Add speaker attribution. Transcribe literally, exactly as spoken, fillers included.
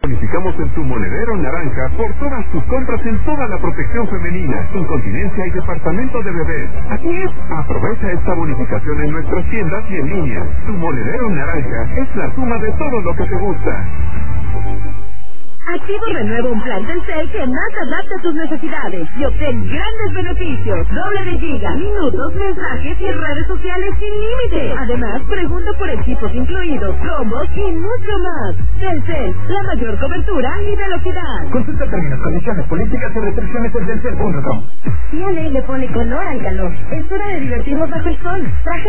Speaker 1: Bonificamos en tu monedero naranja por todas tus compras en toda la protección femenina, incontinencia y departamento de bebés. Así es, aprovecha esta bonificación en nuestras tiendas y en línea. Tu monedero naranja es la suma de todo lo que te gusta.
Speaker 2: Activo renueva un plan Telcel que más adapta a tus necesidades y obtén grandes beneficios. Doble de giga, minutos, mensajes y redes sociales sin límite. Además, pregunta por equipos incluidos, combos y mucho más. Telcel, la mayor cobertura y velocidad.
Speaker 3: Consulta términos, condiciones, políticas y restricciones en telcel punto com.
Speaker 2: C N A le pone color al calor. Es hora de divertirnos bajo el sol. Traje